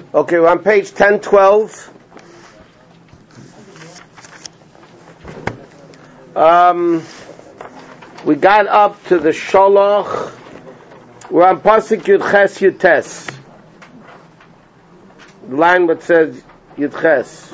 Okay, we're on page 1012. We got up to the Sholach. We're on Pasuk Yud Ches Yud Tes. The line that says Yud Ches.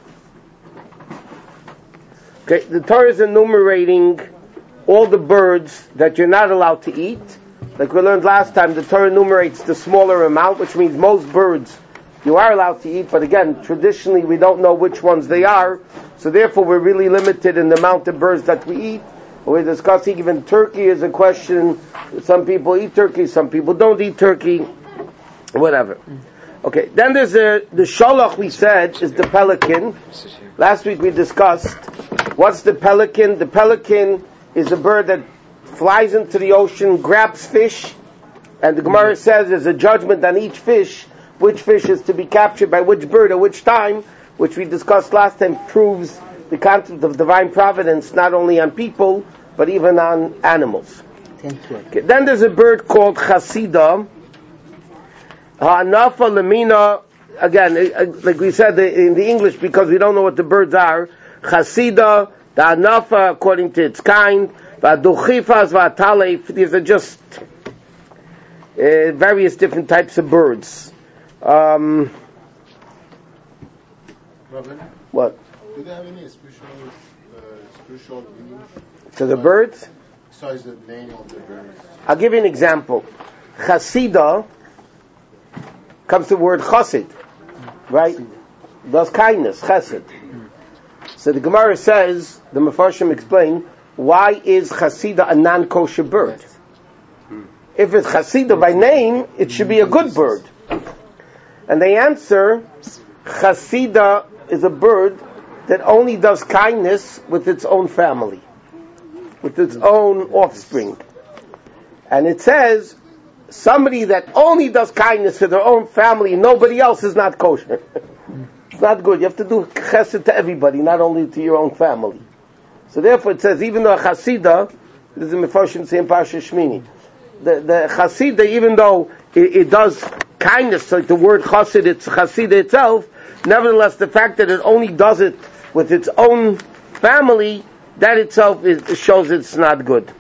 Okay, the Torah is enumerating all the birds that you're not allowed to eat. Like we learned last time, the Torah enumerates the smaller amount, which means most birds you are allowed to eat, but again, traditionally we don't know which ones they are, so therefore we're really limited in the amount of birds that we eat. We're discussing even turkey is a question. Some people eat turkey, some people don't eat turkey, whatever. Okay, then there's the sholach we said is the pelican. Last week we discussed what's the pelican. The pelican is a bird that flies into the ocean, grabs fish, and the Gemara says there's a judgment on each fish, which fish is to be captured by which bird at which time, which we discussed last time, proves the concept of divine providence not only on people, but even on animals. Okay, then there's a bird called chasida. Ha'anafa lemina, again, like we said in the English, because we don't know what the birds are, chasida, the anafa according to its kind, v'aduchifas v'atalef, these are just various different types of birds. Robin, What? do they have any spiritual meaning? To the birds? Besides the name of the birds? I'll give you an example. Chasida comes to the word chassid, right? Does kindness, chesed. So the Gemara says, the Mefarshim explain, why is chasida a non-kosher bird? If it's chasida by name, it should be a good bird. And they answer, chasida is a bird that only does kindness with its own family, with its own offspring. And it says, somebody that only does kindness to their own family, nobody else is not kosher. It's not good. You have to do chesed to everybody, not only to your own family. So therefore it says, even though a chasida, this is Mefarshim saying Parsha Shmini, the chasida, even though it does kindness, so like the word chassid, it's chasida itself, nevertheless the fact that it only does it with its own family, that itself shows it's not good.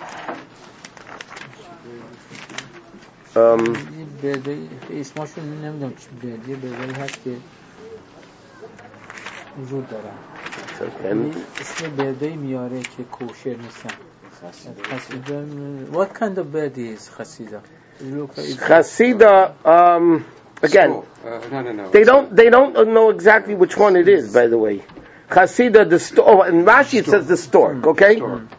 اسمشون نمیدونم چی بیادیه برداری هست که وجود دارن اسم بردایی میاره که کوشر نیستن. What kind of bird is chasida? Chasida, again, no. They don't know exactly which one it is, by the way. Chasida, in Rashi it says the stork, okay?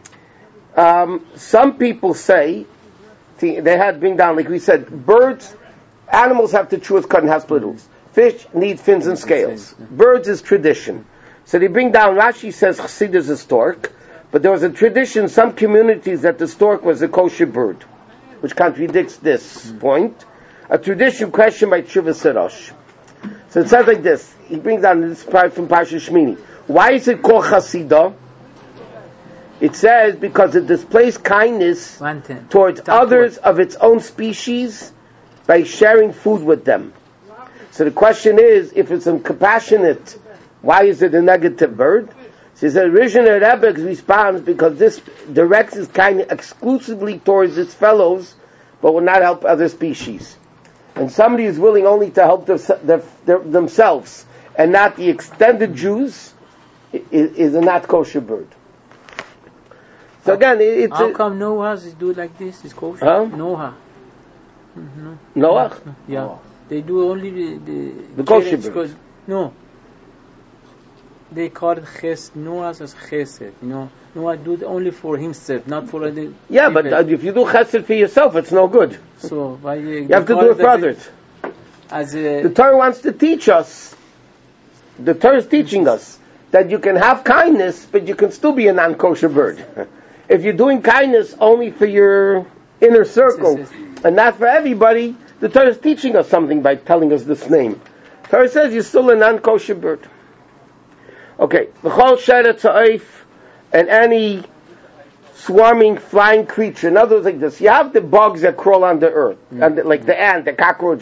Some people say, they had bring down, like we said, birds, animals have to chew with cut and have splittles. Fish need fins and scales. Birds is tradition. So they bring down, Rashi says chasida is a stork, but there was a tradition, some communities, that the stork was a kosher bird, which contradicts this point. A tradition questioned by Tshuva Sirash. So it says like this. He brings down this part from Parsha Shmini. Why is it called chasida? It says because it displays kindness towards others of its own species by sharing food with them. So the question is, if it's compassionate, why is it a negative bird? So the original Rebbe responds because this directs its kindness exclusively towards its fellows, but will not help other species. And somebody is willing only to help themselves and not the extended Jews is a not kosher bird. So again, how come Noah's do like this? It's kosher. Noah. Noah? Yeah, they do only the kosher bird. No, they call it Noah's as chesed. Noah do it only for himself, not for the. Yeah, people. But if you do chesed for yourself, it's no good. So why you have to do it for others. The Torah wants to teach us. The Torah is teaching us that you can have kindness, but you can still be a non-kosher bird. If you're doing kindness only for your inner circle and not for everybody, the Torah is teaching us something by telling us this name. The Torah says you're still a non-kosher bird. Okay, v'chol sheretz ha'oif, and any swarming, flying creature. In other words, like this, you have the bugs that crawl on the earth, and like the ant, the cockroaches,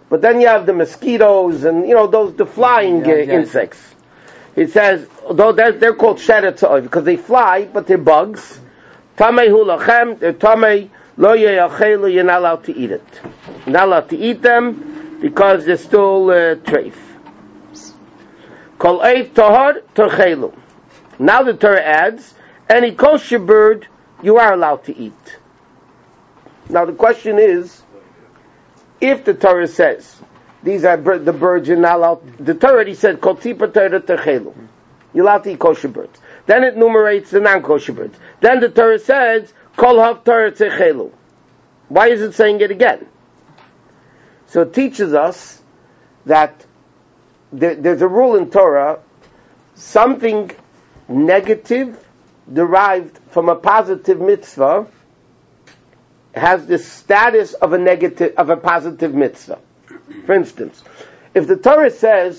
But then you have the mosquitoes and, the flying insects. It says, although they're called sheretz ha'oiv because they fly, but they're bugs. Tamei hu lachem, they're tamei, lo yeyachelu, you're not allowed to eat it. You're not allowed to eat them because they're still treif. Kol eif tahar torchelu. Now the Torah adds, any kosher bird you are allowed to eat. Now the question is, if the Torah says, these are the birds you're not allowed, the Torah already said, Kol tipa Torah terchelu. You're allowed to eat kosher birds. Then it enumerates the non-kosher birds. Then the Torah says, Kol hav Torah terchelu. Why is it saying it again? So it teaches us that there's a rule in Torah, something negative derived from a positive mitzvah has the status of a positive mitzvah. For instance, if the Torah says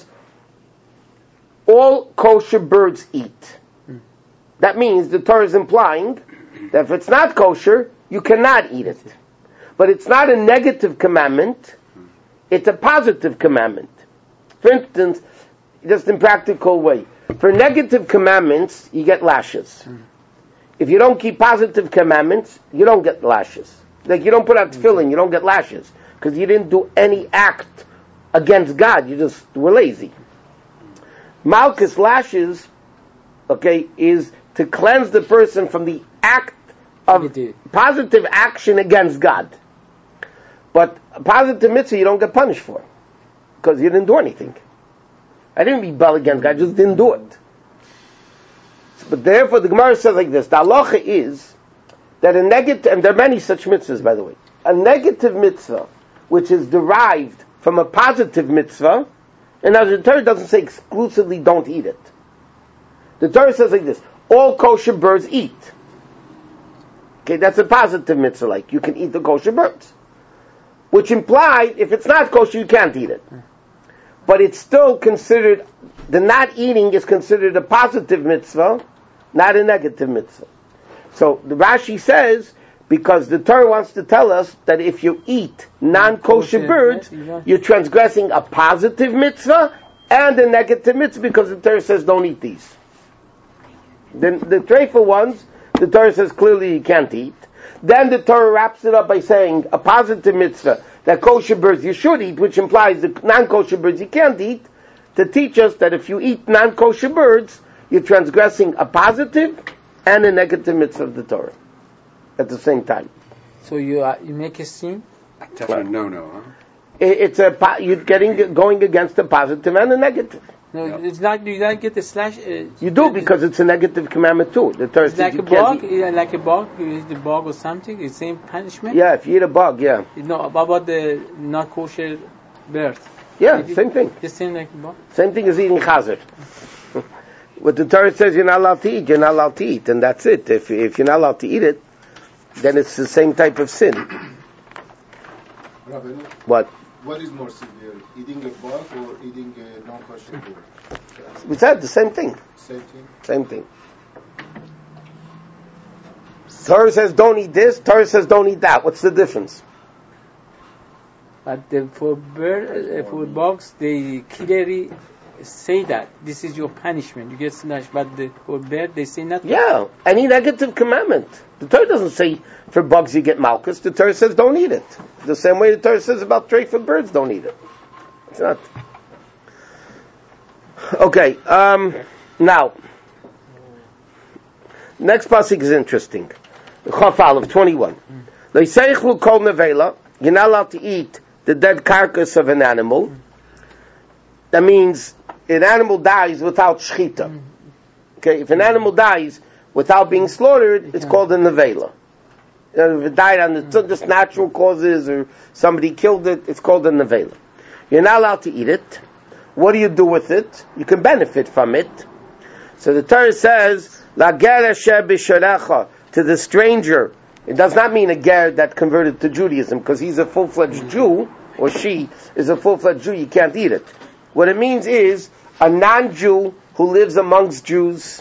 all kosher birds eat, that means the Torah is implying that if it's not kosher, you cannot eat it. But it's not a negative commandment, it's a positive commandment. For instance, just in practical way, for negative commandments, you get lashes. If you don't keep positive commandments, you don't get lashes. Like you don't put out tefillin, you don't get lashes. Because you didn't do any act against God, you just were lazy. Malchus lashes, is to cleanse the person from the act of positive action against God. But a positive mitzvah you don't get punished for. Because you didn't do anything. I didn't rebel against God, I just didn't do it. But therefore the Gemara says like this, the halacha is that a negative, and there are many such mitzvahs by the way, a negative mitzvah which is derived from a positive mitzvah, and now the Torah doesn't say exclusively don't eat it. The Torah says like this, all kosher birds eat. Okay, that's a positive mitzvah, like you can eat the kosher birds. Which implies, if it's not kosher, you can't eat it. But it's still considered, the not eating is considered a positive mitzvah, not a negative mitzvah. So the Rashi says, because the Torah wants to tell us that if you eat non-kosher birds, you're transgressing a positive mitzvah and a negative mitzvah, because the Torah says don't eat these. Then the treifa ones, the Torah says clearly you can't eat. Then the Torah wraps it up by saying a positive mitzvah, that kosher birds you should eat, which implies the non-kosher birds you can't eat, to teach us that if you eat non-kosher birds, you're transgressing a positive and a negative mitzvah of the Torah at the same time. So you make a sin? Definitely no, huh? It's you're going against a positive and a negative. No, it's not. You don't get the slash. You do, because it's a negative commandment too. The Torah says like you a can't bug, eat. like a bug. You eat the bug or something. It's same punishment. Yeah, if you eat a bug, yeah. No, about the not kosher bird. Yeah, same thing. The same like a bug. Same thing as eating chazer. What the Torah says you're not allowed to eat, you're not allowed to eat, and that's it. If you're not allowed to eat it, then it's the same type of sin. Rabbi, What? what is more severe, eating a bug or eating a non-kosher bird? We said the same thing. Same thing? Same thing. Torah says don't eat this, Torah says don't eat that. What's the difference? But for bugs, they clearly say that this is your punishment. You get slashed. But for bird, they say nothing. Yeah, any negative commandment. The Torah doesn't say for bugs you get malchus. The Torah says don't eat it. The same way the Torah says about tray for birds, don't eat it. It's not. Okay, now, next pasuk is interesting. Chaf Aleph 21. Leiseichlu kol nevela. You're not allowed to eat the dead carcass of an animal. That means an animal dies without shchita. Okay, if an animal dies without being slaughtered, it's called a nevela. If it died on just natural causes or somebody killed it, it's called a nevela. You're not allowed to eat it. What do you do with it? You can benefit from it. So the Torah says, La ger asher b'sharecha, to the stranger. It does not mean a ger that converted to Judaism, because he's a full-fledged Jew, or she is a full-fledged Jew, you can't eat it. What it means is, a non-Jew who lives amongst Jews,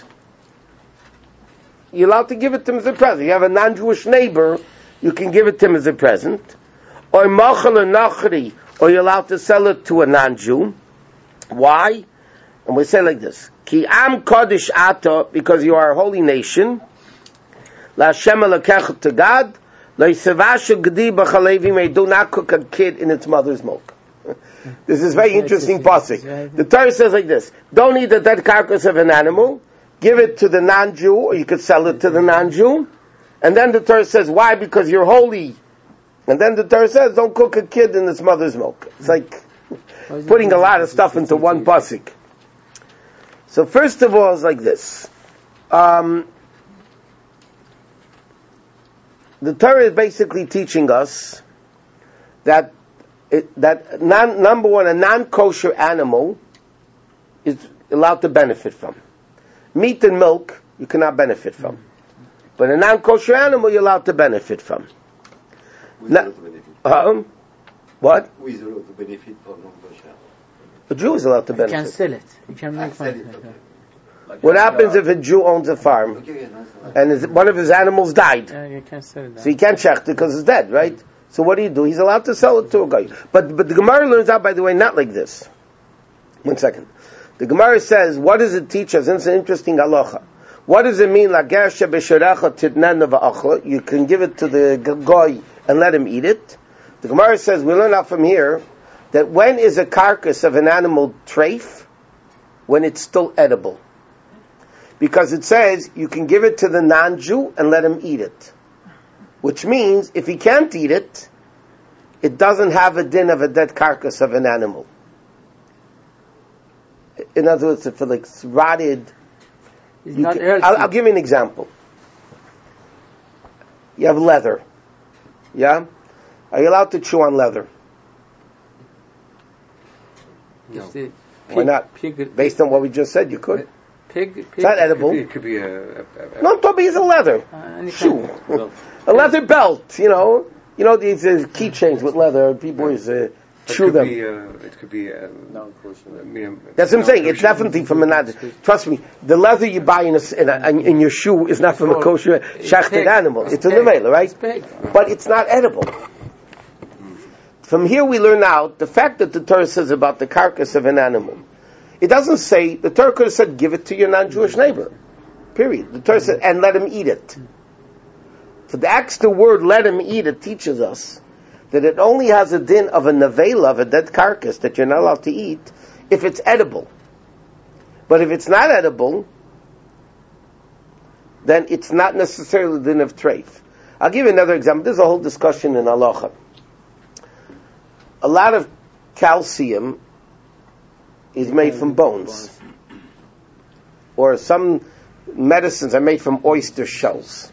you're allowed to give it to him as a present. You have a non-Jewish neighbor, you can give it to him as a present. or machal or nachri, or you're allowed to sell it to a non-Jew. Why? And we say like this: Ki am kodesh ata, because you are a holy nation. La Hashem alakech to God. La yisavashu gedi b'chalevi, may do not cook a kid in its mother's milk. This is very interesting pasuk. The Torah says like this: don't eat the dead carcass of an animal. Give it to the non-Jew, or you could sell it to the non-Jew. And then the Torah says, why? Because you're holy. And then the Torah says, don't cook a kid in its mother's milk. It's like putting a lot of stuff into one pasuk. So first of all, it's like this. The Torah is basically teaching us that number one, a non-kosher animal is allowed to benefit from. Meat and milk, you cannot benefit from. But a non-kosher animal, you're allowed to benefit from. What? Who is allowed to benefit from non-kosher? A Jew is allowed to benefit. You can sell it. You can make money. What happens if a Jew owns a farm and one of his animals died? You can sell it. So he can't shecht it because it's dead, right? So what do? He's allowed to sell it to a guy. But the Gemara learns out, by the way, not like this. 1 second. The Gemara says, what does it teach us? It's an interesting halacha. What does it mean? You can give it to the goy and let him eat it. The Gemara says, we learn out from here that when is a carcass of an animal treif? When it's still edible. Because it says you can give it to the non-Jew and let him eat it. Which means if he can't eat it, it doesn't have a din of a dead carcass of an animal. In other words, if it's rotted, I'll give you an example. You have leather. Yeah? Are you allowed to chew on leather? No. Why not? Based on what we just said, you could. It's not edible. It could be No, Toby is a leather shoe. A leather belt, these keychains with leather, people chew them. It could be That's what I'm saying. It's definitely from a non. Trust me, the leather you buy in your shoe is not from a kosher shechted animal. It's a nevela, right? But it's not edible. From here we learn out the fact that the Torah says about the carcass of an animal. It doesn't say, the Torah could have said, give it to your non-Jewish neighbor. Period. The Torah said, and let him eat it. For the extra word, let him eat it, teaches us that it only has a din of a nevela, of a dead carcass, that you're not allowed to eat, if it's edible. But if it's not edible, then it's not necessarily the din of treif. I'll give you another example. There's a whole discussion in halacha. A lot of calcium is made from bones. Or some medicines are made from oyster shells.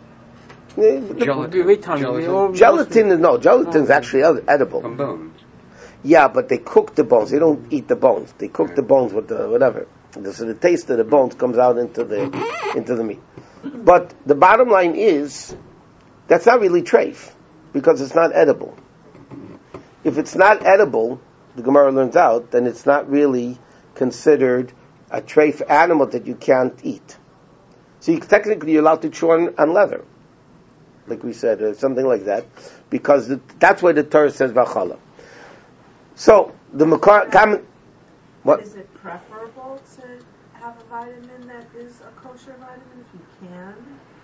Gelatin is actually edible. From bones. Yeah, but they cook the bones. They don't eat the bones. They cook the bones with the whatever. So the taste of the bones comes out into the meat. But the bottom line is, that's not really treif, because it's not edible. If it's not edible, the Gemara learns out, then it's not really considered a treif animal that you can't eat. So technically you're allowed to chew on leather, like we said, or something like that, because that's why the Torah says v'chala. So the Makar comment. What is it preferable to have a vitamin that is a kosher vitamin if you can?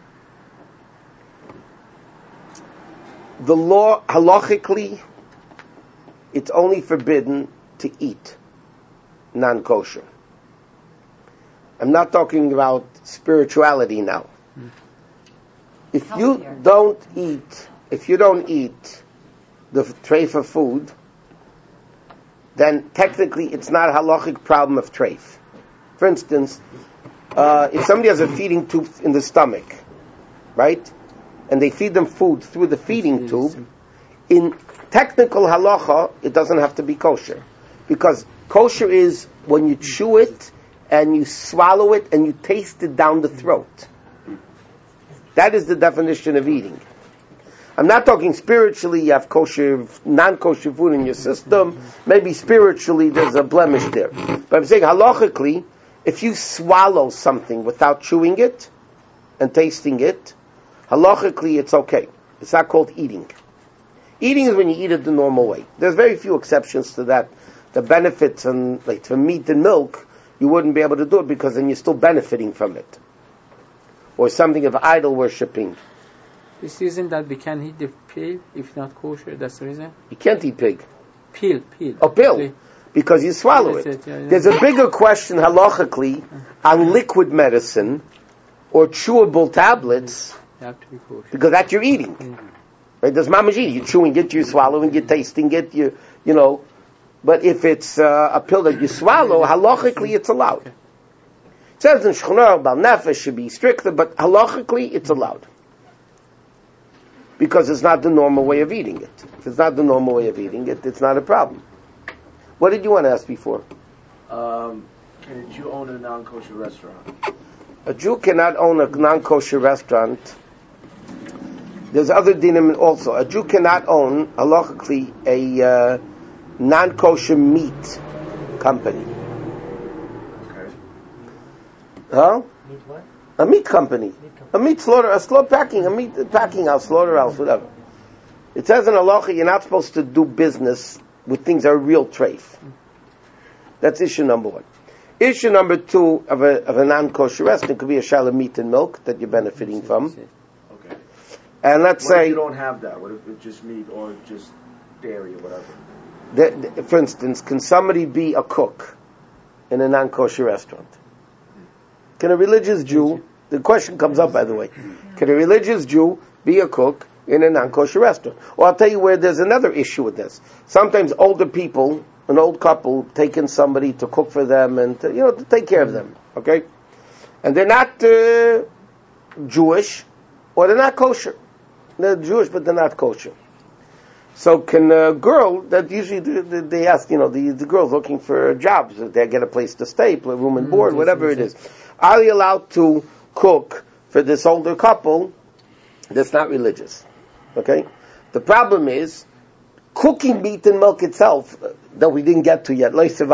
The law halachically, it's only forbidden to eat non-kosher. I'm not talking about spirituality now. If you don't eat the treif of food, then technically it's not a halachic problem of treif. For instance, if somebody has a feeding tube in the stomach, right, and they feed them food through the feeding tube, in technical halacha, it doesn't have to be kosher. Because kosher is when you chew it, and you swallow it, and you taste it down the throat. That is the definition of eating. I'm not talking spiritually, you have kosher, non-kosher food in your system. Maybe spiritually there's a blemish there. But I'm saying halachically, if you swallow something without chewing it and tasting it, halachically it's okay. It's not called eating. Eating is when you eat it the normal way. There's very few exceptions to that. The benefits and like for meat and milk, you wouldn't be able to do it because then you're still benefiting from it. Or something of idol worshipping. This reason that we can eat the pig if not kosher. That's the reason. You can't eat pig. Peel. Oh, pill. Because you swallow it. Yeah. There's a bigger question halachically on liquid medicine or chewable tablets. You have to be kosher. Because that's you're eating. Right? There's mamash eating. You're chewing it, you're swallowing, you're tasting it, you know. But if it's a pill that you swallow, halachically it's allowed. It says in Shechonah, Bal Nefesh should be stricter, but halachically it's allowed. Because it's not the normal way of eating it. If it's not the normal way of eating it, it's not a problem. What did you want to ask before? Can a Jew own a non-kosher restaurant? A Jew cannot own a non-kosher restaurant. There's other dinim also. A Jew cannot own, halachically, a non-kosher meat company. Okay. Huh? Meat what? A meat company. A meat slaughter, a packing house, slaughterhouse, whatever. It says in halacha you're not supposed to do business with things that are real treif. That's issue number one. Issue number two of a non-kosher restaurant could be a shal of meat and milk that you're benefiting from. Okay. And let's What if say, you don't have that? What if it's just meat or just dairy or whatever? for instance, can somebody be a cook in a non-kosher restaurant? Can a religious Jew, the question comes up by the way, can a religious Jew be a cook in a non-kosher restaurant? Or I'll tell you where there's another issue with this. Sometimes older people, an old couple, take in somebody to cook for them and to take care of them, okay? And they're not Jewish, or they're not kosher. They're Jewish, but they're not kosher. So can a girl, that usually they ask, the girls looking for jobs, they get a place to stay, room and board, whatever it is. Are they allowed to cook for this older couple that's not religious? Okay? The problem is, cooking meat and milk itself, that we didn't get to yet,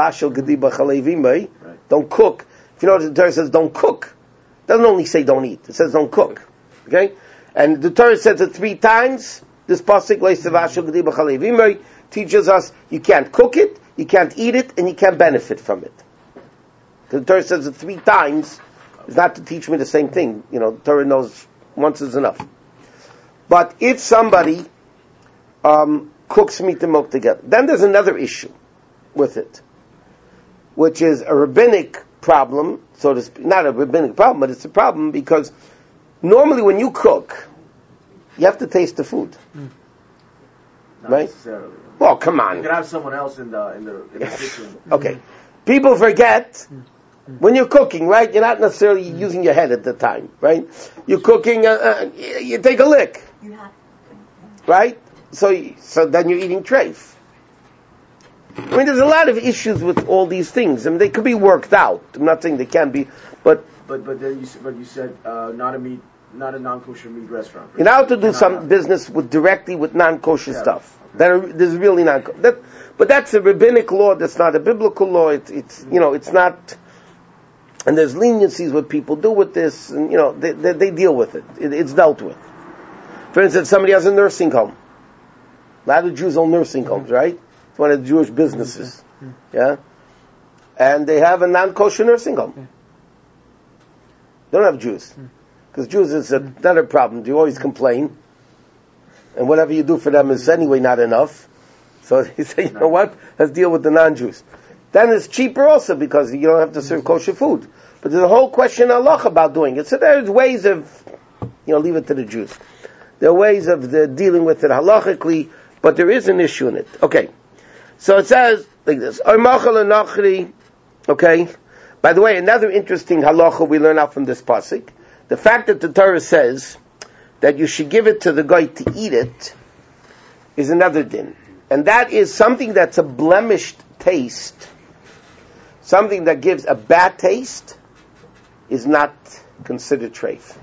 don't cook. If you notice, the Torah says don't cook. It doesn't only say don't eat, it says don't cook. Okay? And the Torah says it 3 times. This pasuk teaches us you can't cook it, you can't eat it, and you can't benefit from it. The Torah says it 3 times. It's not to teach me the same thing. The Torah knows once is enough. But if somebody cooks meat and milk together, then there's another issue with it, which is a rabbinic problem, so to speak. Not a rabbinic problem, but it's a problem because normally when you cook, you have to taste the food. Not right? necessarily. Well, come on. You can have someone else in the kitchen. Okay. People forget when you're cooking, right? You're not necessarily using your head at the time, right? You're cooking, you take a lick, right? So then you're eating treif. I mean, there's a lot of issues with all these things. I mean, they could be worked out. I'm not saying they can be, but then you said not a non-kosher meat restaurant. you're allowed to do some business directly with non-kosher stuff. There's really not but that's a rabbinic law. That's not a biblical law. It's not. And there's leniencies what people do with this, and they deal with it. It's dealt with. For instance, somebody has a nursing home. A lot of Jews own nursing homes, right? It's one of the Jewish businesses. Yeah? And they have a non-kosher nursing home. They don't have Jews. Because Jews is another problem. They always complain. And whatever you do for them is anyway not enough. So they say, you know what? Let's deal with the non-Jews. Then it's cheaper also because you don't have to serve kosher food. But there's a whole question of Allah about doing it. So there's ways of, leave it to the Jews. There are ways of dealing with it halachically, but there is an issue in it. Okay. So it says like this. Okay. By the way, another interesting halacha we learn out from this pasuk. The fact that the Torah says that you should give it to the guy to eat it is another din. And that is something that's a blemished taste, something that gives a bad taste, is not considered treif.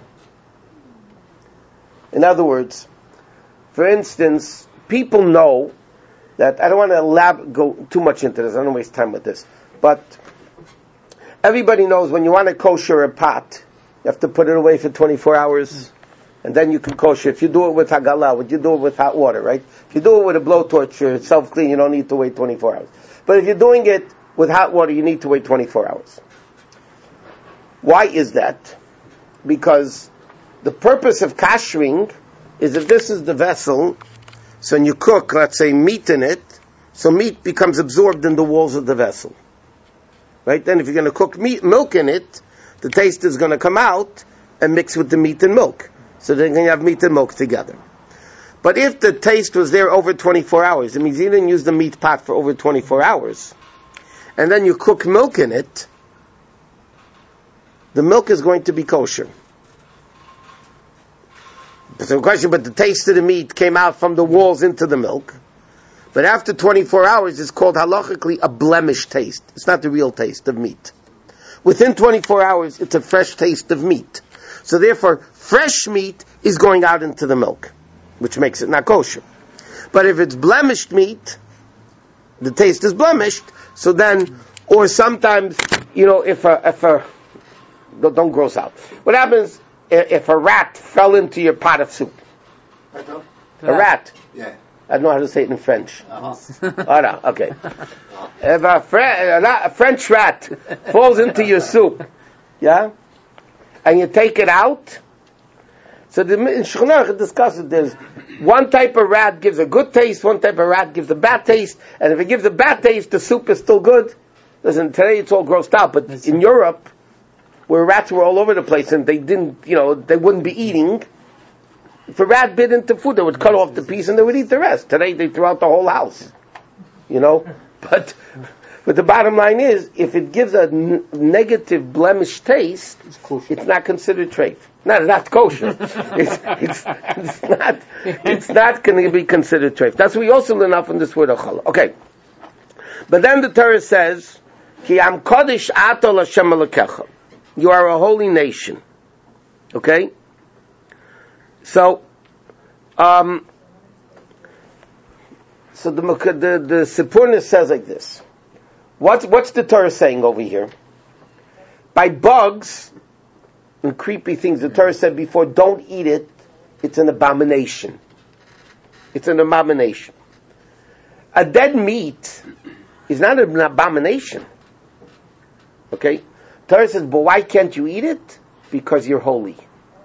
In other words, for instance, people know that, I don't want to go too much into this, I don't want to waste time with this, but everybody knows when you want to kosher a pot, you have to put it away for 24 hours. and then you can kosher. If you do it with hagala, would you do it with hot water, right? If you do it with a blowtorch, you're self-clean, you don't need to wait 24 hours. But if you're doing it with hot water, you need to wait 24 hours. Why is that? Because the purpose of kashering is if this is the vessel, so when you cook, let's say, meat in it, so meat becomes absorbed in the walls of the vessel. Right? Then if you're going to cook milk in it, the taste is going to come out and mix with the meat and milk. So then you have meat and milk together. But if the taste was there over 24 hours, it means you didn't use the meat pot for over 24 hours, and then you cook milk in it, the milk is going to be kosher. So the question, but the taste of the meat came out from the walls into the milk. But after 24 hours, it's called halachically a blemish taste. It's not the real taste of meat. Within 24 hours, it's a fresh taste of meat. So therefore, fresh meat is going out into the milk, which makes it not kosher. But if it's blemished meat, the taste is blemished, so then, or sometimes, if a don't gross out. What happens if a rat fell into your pot of soup? Pardon? A rat. Yeah. I don't know how to say it in French. Uh-huh. Oh, no, okay. If a French rat falls into your soup, yeah, and you take it out, so in Shulchan Aruch discusses there's one type of rat gives a good taste, one type of rat gives a bad taste, and if it gives a bad taste, the soup is still good. Listen, today it's all grossed out, but in Europe, where rats were all over the place and they didn't, they wouldn't be eating, if a rat bit into food, they would cut off the piece and they would eat the rest. Today they threw out the whole house, But the bottom line is, if it gives a negative blemish taste, it's not considered treif. Not kosher. It's not going to be considered treif. That's what we also learn out from this word achala. Okay. But then the Torah says, Ki am kodesh ato l'Hashem Elokecha. You are a holy nation. Okay? So, the Sipurna says like this. What's the Torah saying over here? By bugs and creepy things, the Torah said before, don't eat it. It's an abomination. It's an abomination. A dead meat is not an abomination. Okay? Torah says, but why can't you eat it? Because you're holy.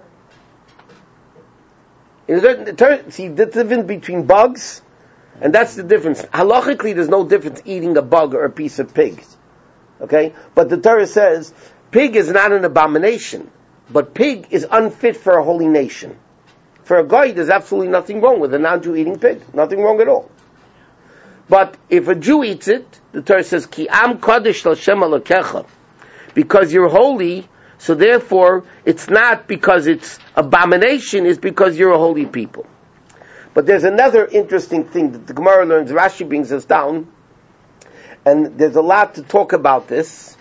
See, the difference between bugs, and that's the difference. Halachically, there's no difference eating a bug or a piece of pig. Okay? But the Torah says, pig is not an abomination, but pig is unfit for a holy nation. For a guy, there's absolutely nothing wrong with a non-Jew eating pig. Nothing wrong at all. But if a Jew eats it, the Torah says, Ki am kodesh l'Hashem Elokecha. Because you're holy, so therefore, it's not because it's abomination, it's because you're a holy people. But there's another interesting thing that the Gemara learns, Rashi brings us down, and there's a lot to talk about this.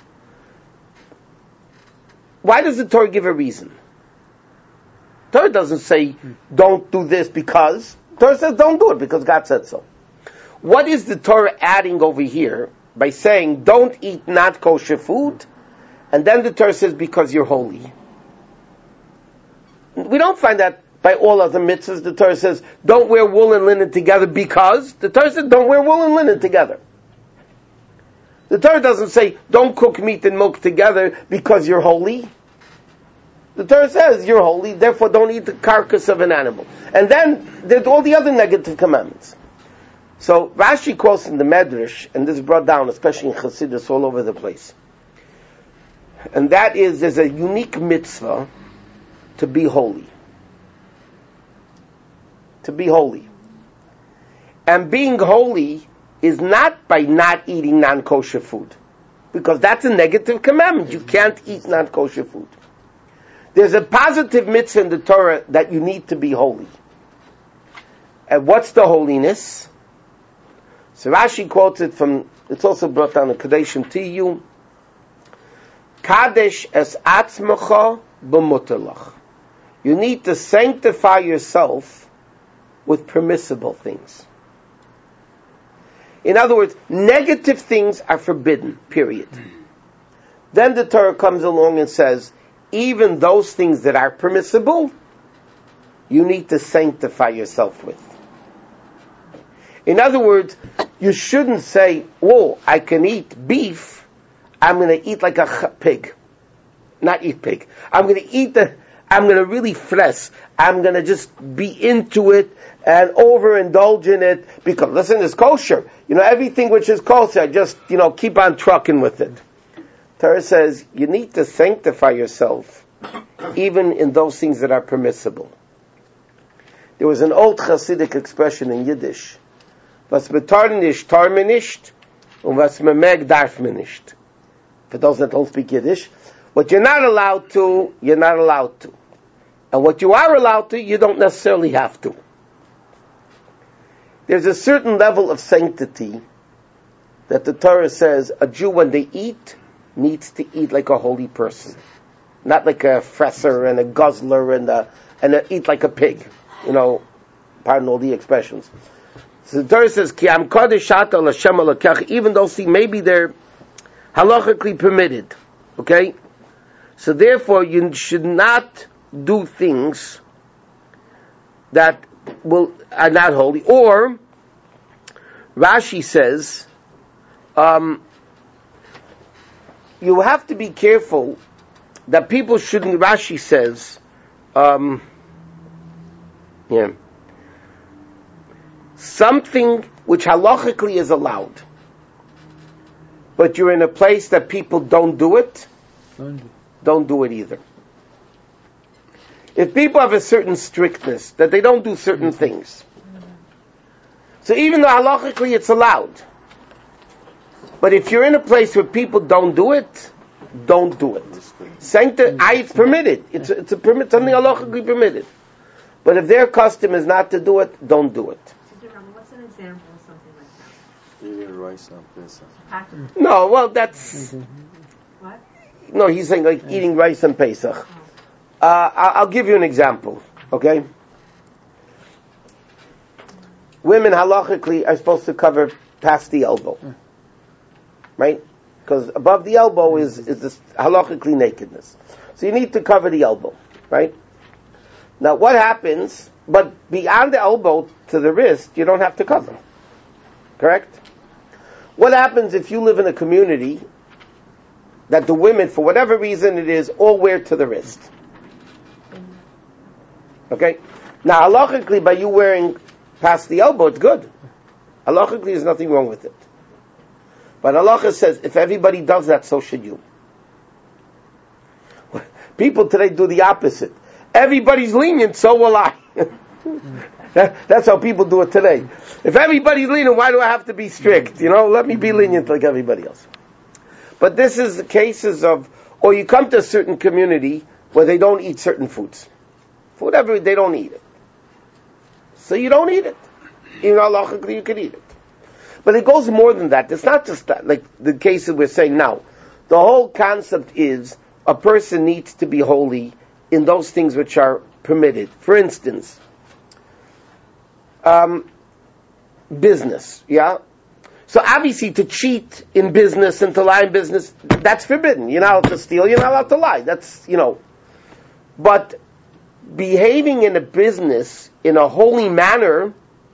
Why does the Torah give a reason? The Torah doesn't say, don't do this because. The Torah says, don't do it because God said so. What is the Torah adding over here by saying, don't eat not kosher food, and then the Torah says, because you're holy? We don't find that by all other mitzvahs. The Torah says, don't wear wool and linen together because. The Torah says, don't wear wool and linen together. The Torah doesn't say, don't cook meat and milk together because you're holy. The Torah says, you're holy, therefore don't eat the carcass of an animal. And then, there's all the other negative commandments. So, Rashi quotes in the Medrash, and this is brought down, especially in Chassidus, all over the place. And that is, there's a unique mitzvah to be holy. To be holy. And being holy is not by not eating non-kosher food. Because that's a negative commandment. You can't eat non-kosher food. There's a positive mitzvah in the Torah that you need to be holy. And what's the holiness? So Rashi quotes it from, it's also brought down in Kadeshim Tiyu, Kadesh es atzmecha b'mutalach. You need to sanctify yourself with permissible things. In other words, negative things are forbidden, period. Then the Torah comes along and says, even those things that are permissible, you need to sanctify yourself with. In other words, you shouldn't say, whoa, I can eat beef, I'm going to eat like a pig. Not eat pig. I'm going to really fress. I'm going to just be into it and overindulge in it because, listen, it's kosher. Everything which is kosher, just, keep on trucking with it. Torah says, you need to sanctify yourself even in those things that are permissible. There was an old Hasidic expression in Yiddish, was betar nicht, tar me nicht, und was me meg darf me nicht. For those that don't speak Yiddish, what you're not allowed to, you're not allowed to. And what you are allowed to, you don't necessarily have to. There's a certain level of sanctity that the Torah says a Jew, when they eat, needs to eat like a holy person. Not like a fresser and a guzzler and eat like a pig. Pardon all the expressions. So the Torah says, Ki am kodesh ata l'Hashem Elokech, even though, maybe they're halachically permitted. Okay? So therefore, you should not do things that are not holy. Or, Rashi says, you have to be careful that people shouldn't, Rashi says, something which halachically is allowed, but you're in a place that people don't do it, don't do it either. If people have a certain strictness, that they don't do certain things, so even though halachically it's allowed, but if you're in a place where people don't do it, don't do it. It's permitted. It's a permit, something halachically permitted. But if their custom is not to do it, don't do it. What's an example of something like that? Eating rice on Pesach. No, well, that's... What? No, he's saying like eating rice on Pesach. I'll give you an example, okay? Women halachically are supposed to cover past the elbow. Right? Because above the elbow is this halachically nakedness. So you need to cover the elbow, right? Now what happens, but beyond the elbow to the wrist, you don't have to cover. Correct? What happens if you live in a community that the women, for whatever reason it is, all wear to the wrist? Okay? Now halachically, by you wearing past the elbow, it's good. Halachically, there's nothing wrong with it. But halacha says, if everybody does that, so should you. People today do the opposite. Everybody's lenient, so will I. That's how people do it today. If everybody's lenient, why do I have to be strict? Let me be lenient like everybody else. But this is the cases of, or you come to a certain community where they don't eat certain foods. For whatever, they don't eat it. So you don't eat it. Even halachically, you can eat it. But it goes more than that. It's not just that, like the case that we're saying now. The whole concept is a person needs to be holy in those things which are permitted. For instance, business, yeah? So obviously to cheat in business and to lie in business, that's forbidden. You're not allowed to steal, you're not allowed to lie. That's, But behaving in a business in a holy manner,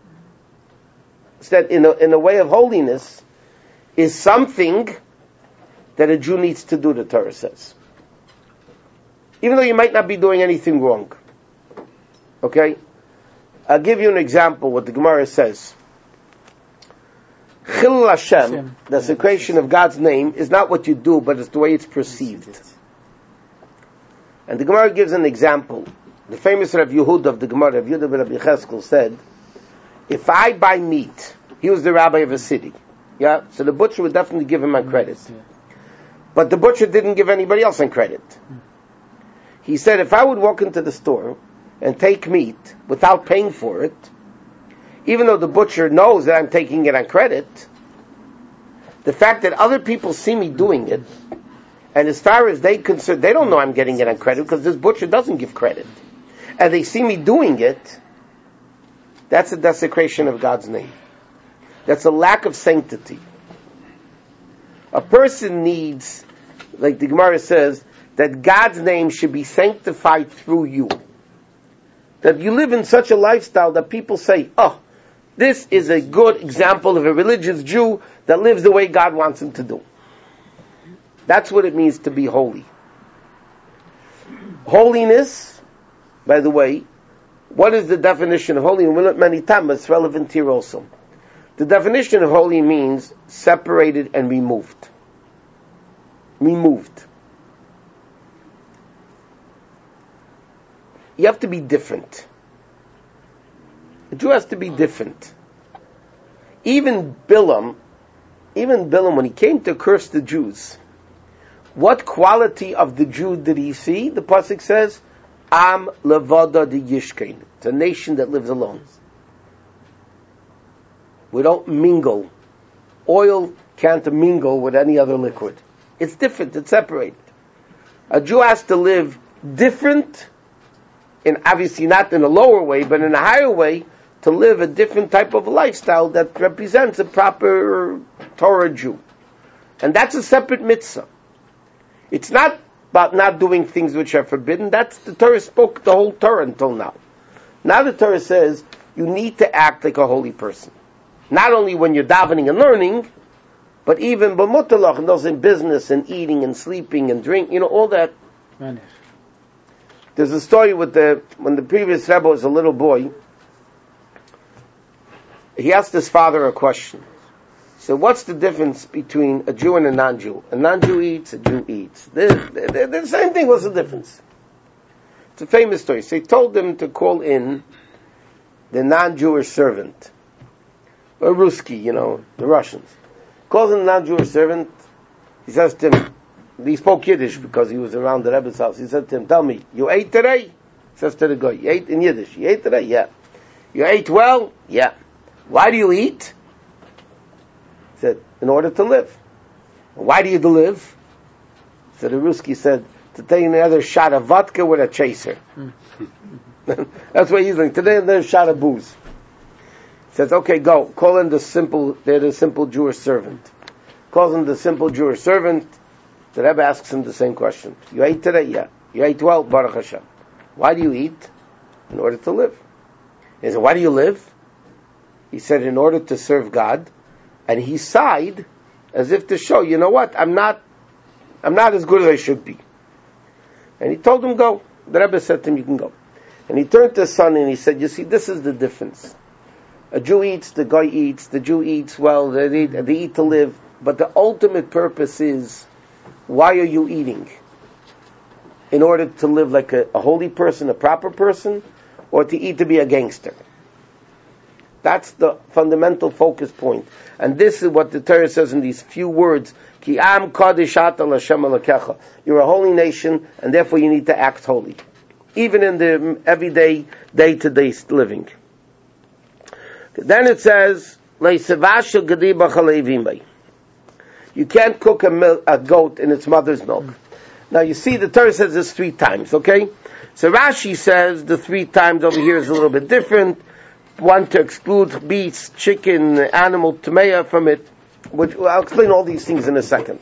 that in a way of holiness, is something that a Jew needs to do, the Torah says. Even though you might not be doing anything wrong. Okay? I'll give you an example, what the Gemara says. Chilul Hashem, the desecration of God's name, is not what you do, but it's the way it's perceived. And the Gemara gives an example. The famous Rav Yehuda of the Gemara, Rav Yehuda ben Rabbi Cheskel, said, if I buy meat, he was the rabbi of a city, yeah? So the butcher would definitely give him on credit. But the butcher didn't give anybody else on credit. He said, if I would walk into the store and take meat without paying for it, even though the butcher knows that I'm taking it on credit, the fact that other people see me doing it, and as far as they concern, they don't know I'm getting it on credit because this butcher doesn't give credit, and they see me doing it, that's a desecration of God's name. That's a lack of sanctity. A person needs, like the Gemara says, that God's name should be sanctified through you. that you live in such a lifestyle that people say, oh, this is a good example of a religious Jew that lives the way God wants him to do. That's what it means to be holy. Holiness, by the way, what is the definition of holy? And many times it's relevant here also. The definition of holy means separated and removed. Removed. You have to be different. The Jew has to be different. Even Bilam, when he came to curse the Jews, what quality of the Jew did he see? The pasuk says, Am levada de yishkein. It's a nation that lives alone. We don't mingle. Oil can't mingle with any other liquid. It's different, it's separated. A Jew has to live different, in obviously not in a lower way, but in a higher way, to live a different type of lifestyle that represents a proper Torah Jew. And that's a separate mitzvah. It's not about not doing things which are forbidden. That's the Torah spoke the whole Torah until now. Now the Torah says you need to act like a holy person. Not only when you're davening and learning, but even b'mutalach, and those in business and eating and sleeping and drinking, all that. There's a story when the previous Rebbe was a little boy. He asked his father a question. So what's the difference between a Jew and a non-Jew? A non-Jew eats, a Jew eats. They're the same thing. What's the difference? It's a famous story. So he told him to call in the non-Jewish servant. Or Ruski, the Russians. Calls in the non-Jewish servant. He says to him, he spoke Yiddish because he was around the Rebbe's house. He said to him, tell me, you ate today? He says to the guy, you ate in Yiddish. You ate today? Yeah. You ate well? Yeah. Why do you eat? He said, in order to live. Why do you live? So the Ruski said, to take another shot of vodka with a chaser. That's what he's doing. Today another shot of booze. He says, okay, go. Call in the simple Jewish servant. Calls in the simple Jewish servant. The Rebbe asks him the same question. You ate today? Yeah. You ate well? Baruch Hashem. Why do you eat? In order to live. He said, why do you live? He said, in order to serve God. And he sighed as if to show, you know what? I'm not as good as I should be. And he told him, go. The Rebbe said to him, you can go. And he turned to his son and he said, you see, this is the difference. A Jew eats, the guy eats, the Jew eats well, they eat to live. But the ultimate purpose is, why are you eating? In order to live like a holy person, a proper person, or to eat to be a gangster? That's the fundamental focus point. And this is what the Torah says in these few words, Ki am kadosh ata l'Hashem Elokecha. You're a holy nation, and therefore you need to act holy. Even in the everyday, day-to-day living. Then it says, Le'sevashu gedi b'chalei. You can't cook a goat in its mother's milk. Now you see the Torah says this 3 times, okay? So Rashi says the 3 times over here is a little bit different. One to exclude beets, chicken, animal, tamea from it. Which I'll explain all these things in a second.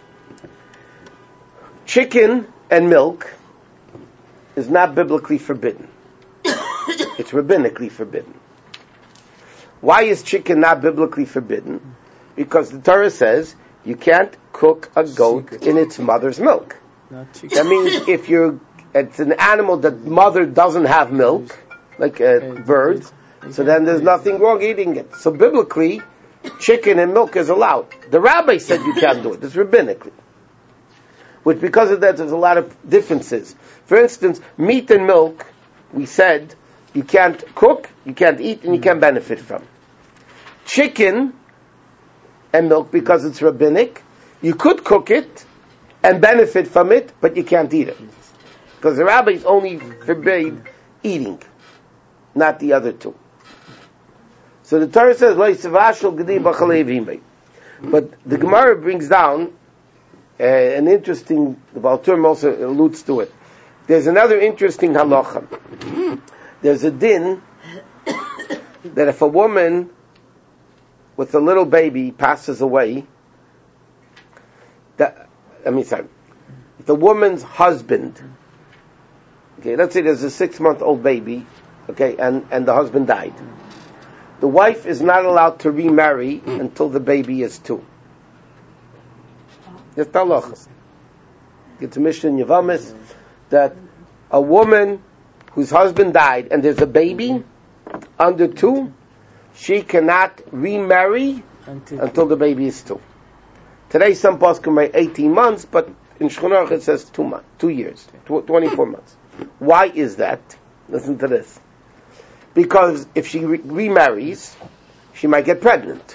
Chicken and milk is not biblically forbidden. It's rabbinically forbidden. Why is chicken not biblically forbidden? Because the Torah says you can't cook a goat in its mother's milk. That means if it's an animal that mother doesn't have milk, like a bird, so then there's nothing wrong eating it. So biblically, chicken and milk is allowed. The rabbi said you can't do it. It's rabbinically. Which because of that, there's a lot of differences. For instance, meat and milk, we said, you can't cook, you can't eat, and you can't benefit from. Chicken and milk, because it's rabbinic, you could cook it and benefit from it, but you can't eat it. Because the rabbis only forbade eating, not the other two. So the Torah says, but the Gemara brings down an interesting, the Baal Turim also alludes to it. There's another interesting halacha. There's a din that if a woman with a little baby passes away, if the woman's husband, okay, let's say there's a 6-month-old baby, Okay, and the husband died. The wife is not allowed to remarry until the baby is 2. It's halacha. It's a mission in Yavamis that a woman whose husband died and there's a baby under 2, she cannot remarry until the baby is 2. Today some poskim marry 18 months, but in Shulchan Aruch it says 2 years, 24 months. Why is that? Listen to this. Because if she remarries, she might get pregnant.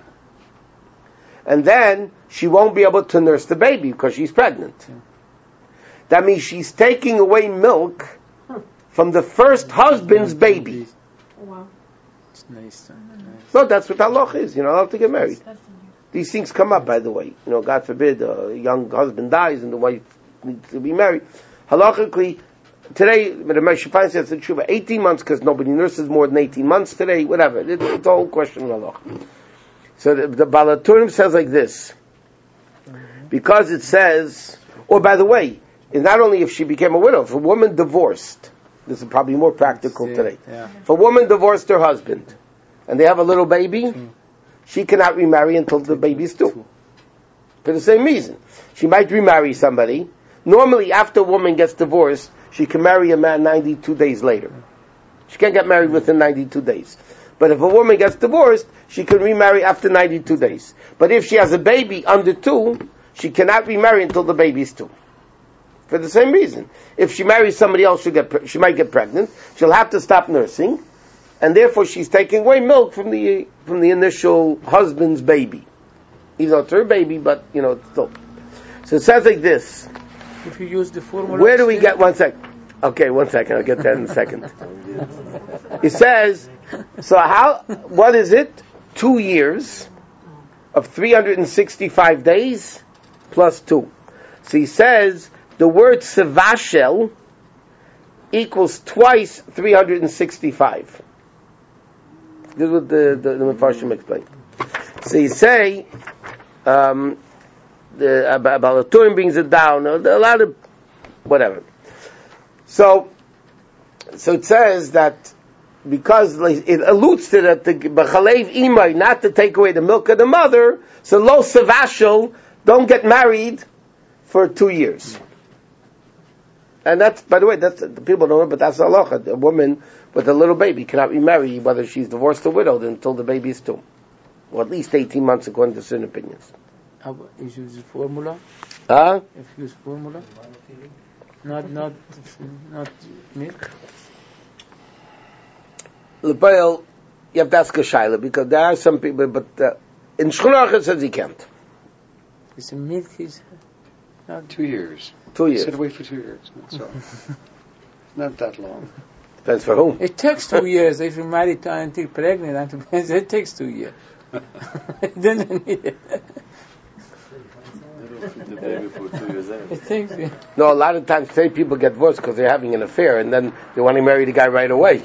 And then she won't be able to nurse the baby because she's pregnant. That means she's taking away milk from the first husband's baby. Wow. It's nice. No, that's what halacha is. You're not allowed to get married. These things come up, by the way. God forbid a young husband dies and the wife needs to be married. Halachically, today, the Moshe Feinstein says the truth. 18 months because nobody nurses more than 18 months today. Whatever. It's a whole question of halacha. So the Baal HaTurim says like this. Because it says, or by the way, it's not only if she became a widow, if a woman divorced, this is probably more practical today. Yeah. If a woman divorced her husband and they have a little baby, she cannot remarry until the baby is 2. For the same reason. She might remarry somebody. Normally, after a woman gets divorced, she can marry a man 92 days later. She can't get married within 92 days. But if a woman gets divorced, she can remarry after 92 days. But if she has a baby under 2, she cannot remarry until the baby is 2. For the same reason. If she marries somebody else, she might get pregnant. She'll have to stop nursing. And therefore she's taking away milk from the initial husband's baby. Even though it's her baby, but, it's still. So it says like this. If you use the formula... Where do we get... One second. Okay, 1 second. I'll get that in a second. It says, what is it? 2 years of 365 days plus 2. So he says, the word sevashel equals twice 365. This is what the Mefarshim explained. So you say, the Baal HaTurim brings it down, a lot of whatever. So it says that because it alludes to that the b'chalev imay, not to take away the milk of the mother, so lo sevashel, don't get married for 2 years. And that's, by the way, that's the people don't know, but that's halacha. A woman with a little baby cannot remarry whether she's divorced or widowed until the baby is 2, or at least 18 months according to certain opinions. If you use formula? Huh? If you use formula? Not milk? L'Baal, you have to ask a shaila, because there are some people, but in Shulchan Aruch it says he can't. It's a milk is... Not 2 years. 2 years. Sit away for 2 years. That's all. Not that long. Depends for whom. It takes 2 years if you marry until pregnant. It takes 2 years. It doesn't need it. The baby for 2 years there. It takes... No, a lot of times today people get divorced because they're having an affair, and then they want to marry the guy right away.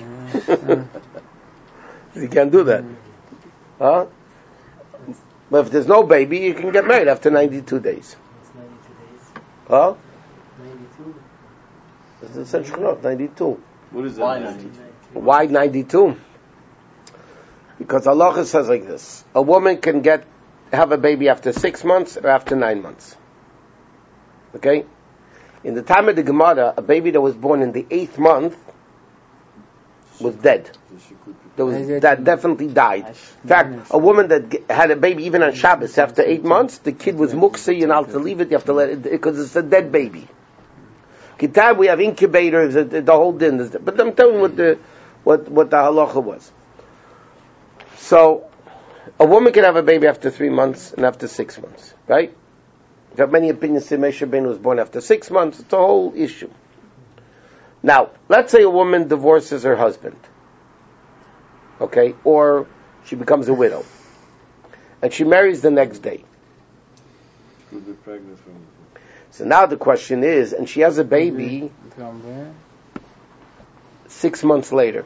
You can't do that. Huh? But if there's no baby, you can get married after 92 days. Huh? 92. It's essentially 92. What is that? Why 92? Why 92? Because Allah says like this: a woman can have a baby after 6 months or after 9 months. Okay? In the time of the Gemara, a baby that was born in the 8th month was dead. That definitely died. In fact, a woman that had a baby even on Shabbos after 8 months, the kid was muksi, you're not allowed to leave it, you have to let it, because it's a dead baby. Kitab, we have incubators, the whole din. But I'm telling you what the halacha was. So, a woman can have a baby after 3 months and after 6 months, right? There are many opinions say Moshe Rabbeinu was born after 6 months. It's a whole issue. Now, let's say a woman divorces her husband. Okay? Or she becomes a widow. And she marries the next day. Could be pregnant from. So now the question is, and she has a baby 6 months later.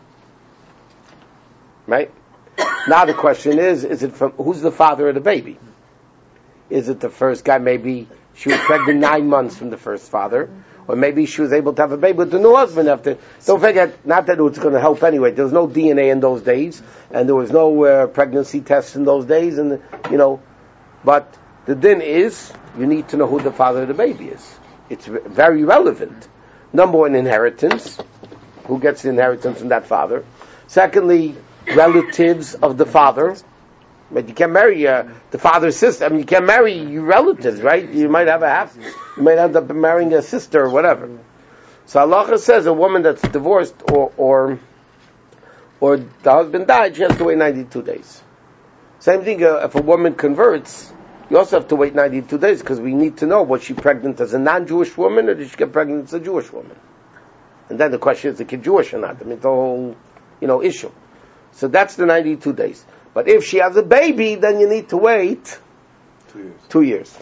Right? Now the question is it from, who's the father of the baby? Is it the first guy? Maybe she was pregnant 9 months from the first father, or maybe she was able to have a baby with the new husband after. Don't forget, not that it was going to help anyway. There was no DNA in those days, and there was no pregnancy tests in those days, and but the din is you need to know who the father of the baby is. It's very relevant. Number one, inheritance. Who gets the inheritance from that father? Secondly, relatives of the father. But you can't marry the father's sister. I mean, you can't marry your relatives, right? You might have you might end up marrying a sister or whatever. So Allah says a woman that's divorced or the husband died, she has to wait 92 days. Same thing, if a woman converts, you also have to wait 92 days because we need to know, was she pregnant as a non-Jewish woman or did she get pregnant as a Jewish woman? And then the question is, is the kid Jewish or not? I mean, the whole, issue. So that's the 92 days. But if she has a baby, then you need to wait 2 years. 2 years.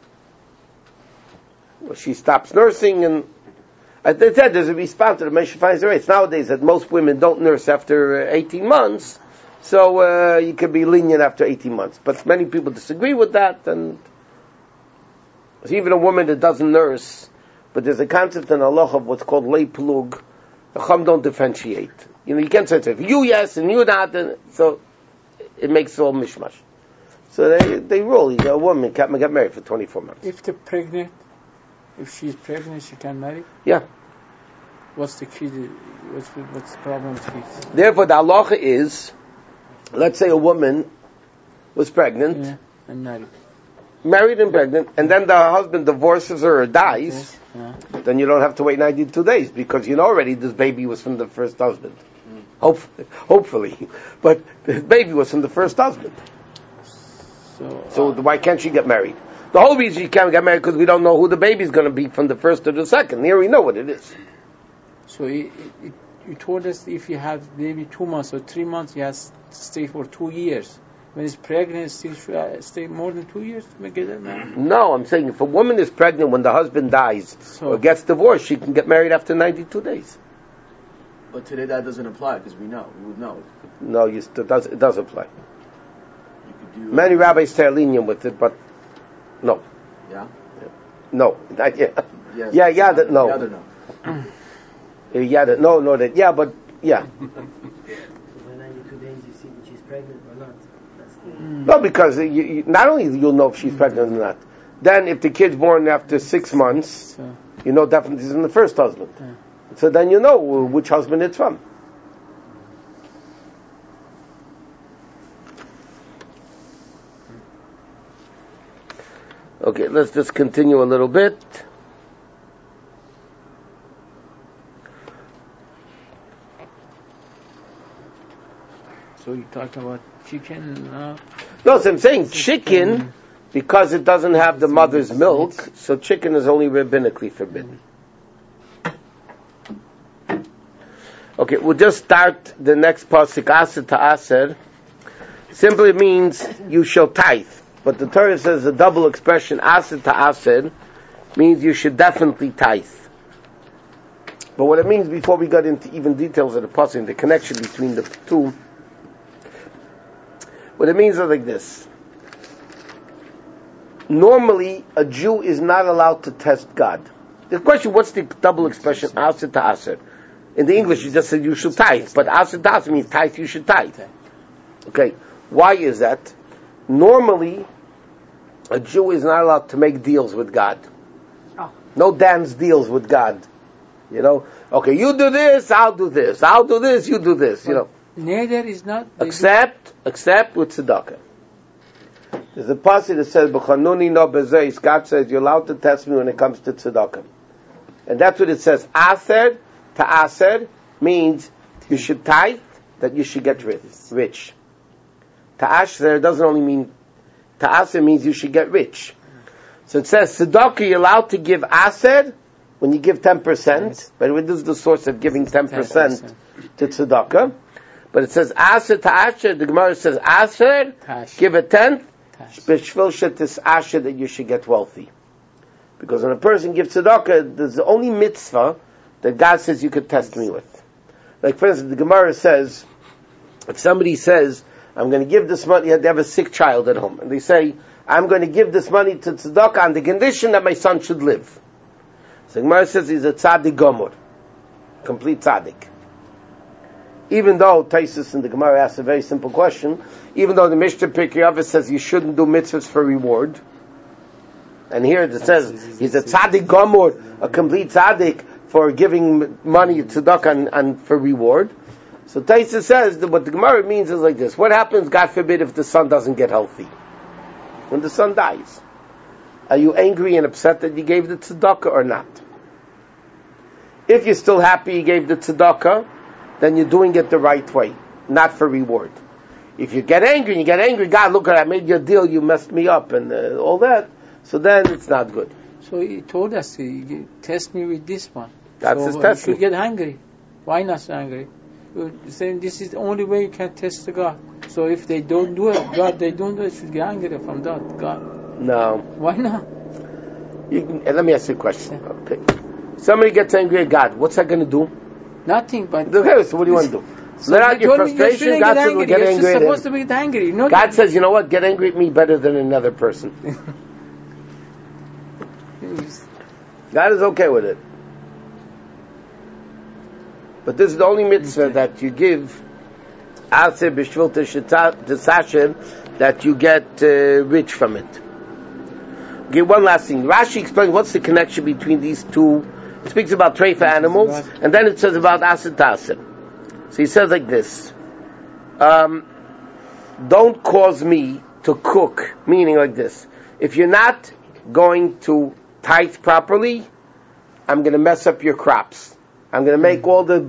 Well, she stops nursing, and as they said, there's a response to the Meshach finds the rates. Nowadays, that most women don't nurse after 18 months, so you can be lenient after 18 months. But many people disagree with that, and even a woman that doesn't nurse, but there's a concept in Allah of what's called lay plug. The Chum don't differentiate. You can't say you yes and you not, and so it makes all mishmash. So they rule. A woman can't get married for 24 months. If she's pregnant, she can marry? Yeah. What's the key? What's the problem with this? Therefore, the halacha is, let's say a woman was pregnant, and married and pregnant, and then the husband divorces her or dies, then you don't have to wait 92 days because you know already this baby was from the first husband. Hopefully. But the baby was from the first husband. So why can't she get married? The whole reason she can't get married because we don't know who the baby is going to be from the first or the second. Here we know what it is. So you told us if you have maybe 2 months or 3 months, you have to stay for 2 years. When it's pregnant, still stay more than 2 years to get married? No, I'm saying if a woman is pregnant when the husband dies or gets divorced, she can get married after 92 days. But today that doesn't apply because we would know. No, it does apply. Many rabbis stay lenient with it, but no. Yeah? No, not yet. Yes. No. Yeah, no. No, that, yeah, but, yeah. Within 92 days you see if she's pregnant or not. No, because not only you'll know if she's pregnant or not, then if the kid's born after 6 months, you know definitely it's from the first husband. So then you know which husband it's from. Okay, let's just continue a little bit. So you talk about chicken? No, so I'm saying chicken, because it doesn't have the mother's milk, so chicken is only rabbinically forbidden. Okay, we'll just start the next pasuk, aser to aser. Simply means you shall tithe. But the Torah says the double expression, aser to aser, means you should definitely tithe. But what it means, before we got into even details of the pasuk, the connection between the two, what it means is like this. Normally, a Jew is not allowed to test God. The question, what's the double expression, aser to aser? In the English, you just said you should tithe, but aser to aser means tithe, you should tithe. Okay, why is that? Normally, a Jew is not allowed to make deals with God. No dance deals with God. Okay, you do this, I'll do this. I'll do this, you do this, Neither is not... Except with tzedakah. There's a passage that says, B'chanuni no bezeis, God says, you're allowed to test me when it comes to tzedakah. And that's what it says. Aser to aser means you should tithe, that you should get rich. Ta'asher doesn't only mean, ta'aser means you should get rich. So it says, tzedakah, you're allowed to give aser when you give 10%. By the way, this is the source of giving 10% to tzedakah. But it says, aser ta'asher, the Gemara says, aser, give a tenth, b'shvil shetis asher, that you should get wealthy. Because when a person gives tzedakah, there's the only mitzvah that God says you could test me with. Like for instance, the Gemara says, if somebody says, I'm going to give this money, they have a sick child at home, and they say, I'm going to give this money to tzedakah on the condition that my son should live. So Gemara says he's a tzaddik gomor, complete tzaddik. Even though Taisus in the Gemara asks a very simple question, even though the Mishnah Pirkei Avos says you shouldn't do mitzvahs for reward, and here it says he's a tzaddik gomor, a complete tzaddik for giving money to tzedakah and for reward. So Taisus says that what the Gemara means is like this: what happens, God forbid, if the son doesn't get healthy? When the son dies, are you angry and upset that you gave the tzedakah or not? If you're still happy you gave the tzedakah, then you're doing it the right way, not for reward. If you get angry, God, look, I made you a deal, you messed me up, and all that, so then it's not good. So he told us, he test me with this one. That's his test. You get angry. Why not so angry? You're saying this is the only way you can test the God. So if they don't do it, they don't do it, you should get angry from that, God. No. Why not? Let me ask you a question. Okay. Somebody gets angry at God, what's that going to do? Nothing, but... Okay, so what do you want to do? So let out your frustration, God says, well, get angry at him. You're supposed to get angry. You know God says, you know what, get angry at me better than another person. God is okay with it. But this is the only mitzvah that you give, that you get rich from it. Okay, one last thing. Rashi explains what's the connection between these two. It speaks about treifa animals, and then it says about asid tasib. So he says like this: don't cause me to cook, meaning like this. If you're not going to tithe properly, I'm going to mess up your crops. I'm going to make all the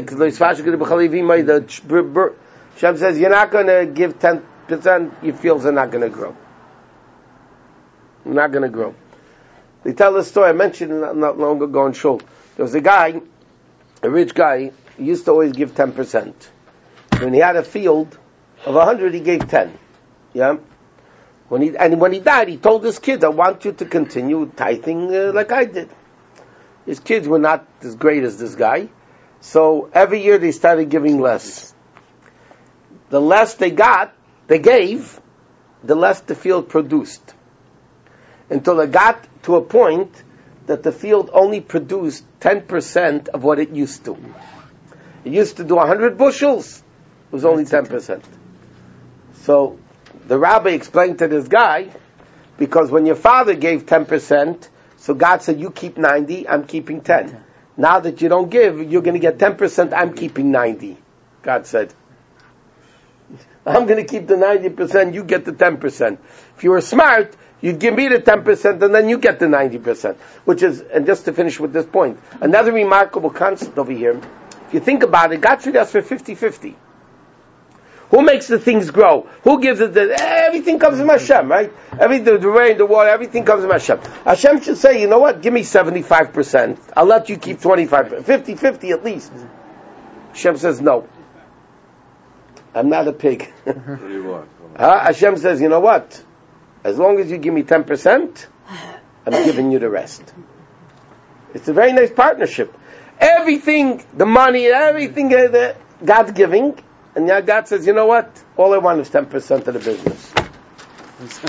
Shem says you're not going to give 10%, your fields are not going to grow. Not going to grow. They tell the story, I mentioned not long ago in Shul. There was a guy, a rich guy, he used to always give 10%. When he had a field of 100, he gave 10. Yeah? When he died, he told his kids, I want you to continue tithing like I did. His kids were not as great as this guy. So every year they started giving less. The less they gave, the less the field produced. Until it got to a point that the field only produced 10% of what it used to. It used to do 100 bushels. It was only 10%. So the rabbi explained to this guy, because when your father gave 10%, so God said, you keep 90, I'm keeping 10. Now that you don't give, you're going to get 10%, I'm keeping 90. God said, I'm going to keep the 90%, you get the 10%. If you were smart, you'd give me the 10% and then you get the 90%. Which is, and just to finish with this point, another remarkable concept over here, if you think about it, God should ask for 50-50. Who makes the things grow? Who gives it everything comes from Hashem, right? The rain, the water, everything comes from Hashem. Hashem should say, you know what, give me 75%. I'll let you keep 25%. 50-50 at least. Hashem says, no. I'm not a pig. Hashem says, you know what? As long as you give me 10%, I'm giving you the rest. It's a very nice partnership. Everything, the money, everything God's giving, and now God says, you know what? All I want is 10% of the business.